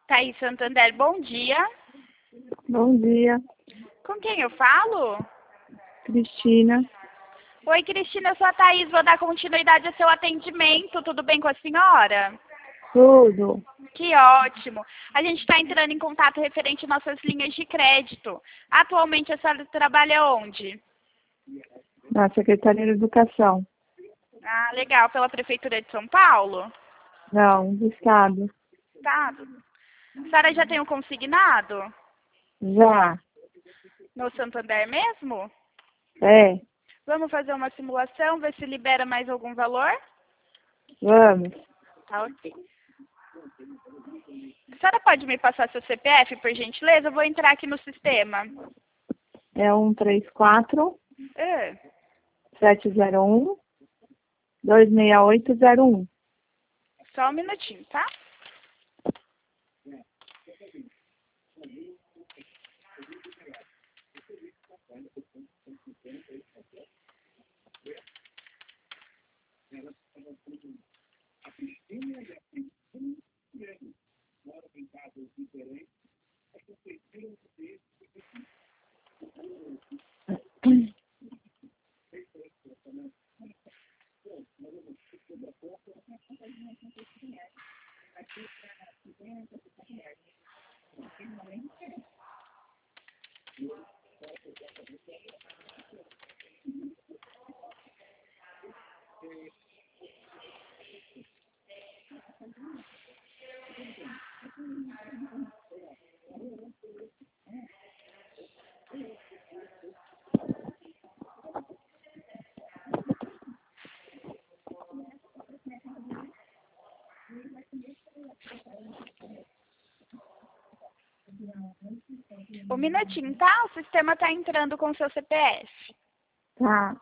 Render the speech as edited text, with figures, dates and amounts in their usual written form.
Thaís Santander, bom dia. Bom dia, Com quem eu falo? Cristina. Oi, Cristina, eu sou a Thaís, vou dar continuidade ao seu atendimento. Tudo bem com a senhora? Tudo. Que ótimo. A gente está entrando em contato referente às nossas linhas de crédito. Atualmente a senhora trabalha onde? Na Secretaria de Educação. Ah, legal. Pela Prefeitura de São Paulo? Não, do Estado. Tá. A senhora já tem o consignado? Já. No Santander mesmo? É. Vamos fazer uma simulação, ver se libera mais algum valor? Vamos. Tá, ok. A senhora pode me passar seu CPF, por gentileza? Eu vou entrar aqui no sistema. É 134 Ah, 701 26801. só um minutinho, tá? Um minutinho, tá? O sistema tá entrando com seu CPF. Tá.